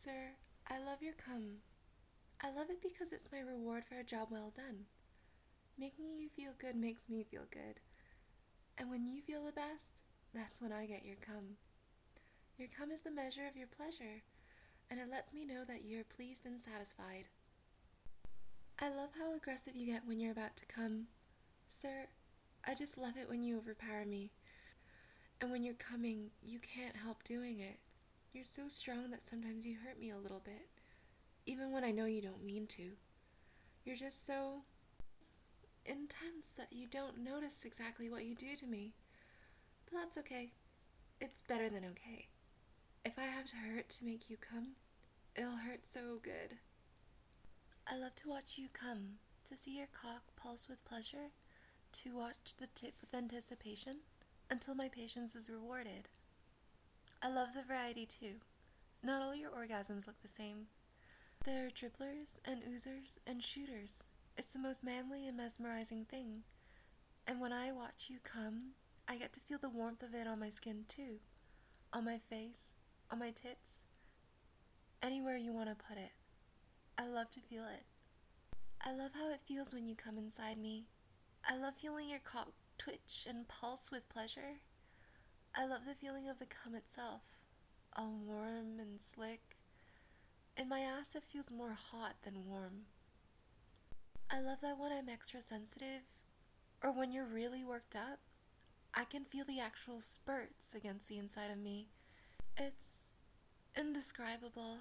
Sir, I love your cum. I love it because it's my reward for a job well done. Making you feel good makes me feel good. And when you feel the best, that's when I get your cum. Your cum is the measure of your pleasure, and it lets me know that you're pleased and satisfied. I love how aggressive you get when you're about to come. Sir, I just love it when you overpower me. And when you're coming, you can't help doing it. You're so strong that sometimes you hurt me a little bit, even when I know you don't mean to. You're just so intense that you don't notice exactly what you do to me. But that's okay. It's better than okay. If I have to hurt to make you come, it'll hurt so good. I love to watch you come, to see your cock pulse with pleasure, to watch the tip with anticipation, until my patience is rewarded. I love the variety too. Not all your orgasms look the same. There are dribblers and oozers and shooters. It's the most manly and mesmerizing thing. And when I watch you come, I get to feel the warmth of it on my skin too. On my face, on my tits, anywhere you want to put it. I love to feel it. I love how it feels when you come inside me. I love feeling your cock twitch and pulse with pleasure. I love the feeling of the cum itself, all warm and slick. In my ass it feels more hot than warm. I love that when I'm extra sensitive, or when you're really worked up, I can feel the actual spurts against the inside of me. It's indescribable.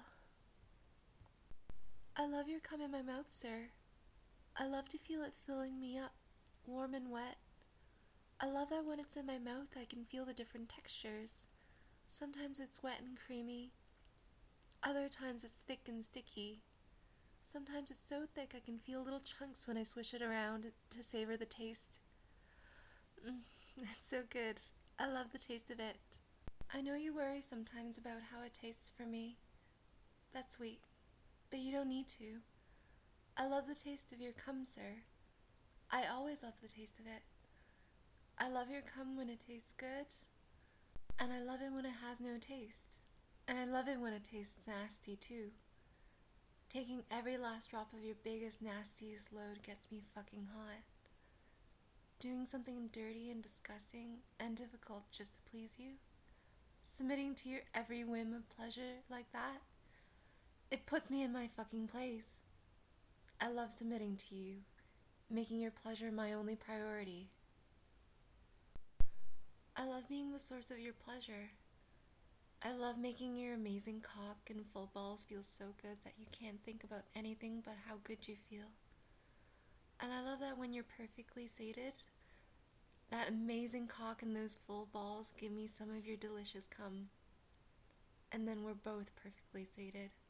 I love your cum in my mouth, sir. I love to feel it filling me up, warm and wet. I love that when it's in my mouth I can feel the different textures. Sometimes it's wet and creamy. Other times it's thick and sticky. Sometimes it's so thick I can feel little chunks when I swish it around to savor the taste. It's so good. I love the taste of it. I know you worry sometimes about how it tastes for me. That's sweet, but you don't need to. I love the taste of your cum, sir. I always love the taste of it. I love your cum when it tastes good, and I love it when it has no taste. And I love it when it tastes nasty too. Taking every last drop of your biggest, nastiest load gets me fucking hot. Doing something dirty and disgusting and difficult just to please you, submitting to your every whim of pleasure like that, it puts me in my fucking place. I love submitting to you, making your pleasure my only priority. I love being the source of your pleasure. I love making your amazing cock and full balls feel so good that you can't think about anything but how good you feel. And I love that when you're perfectly sated, that amazing cock and those full balls give me some of your delicious cum. And then we're both perfectly sated.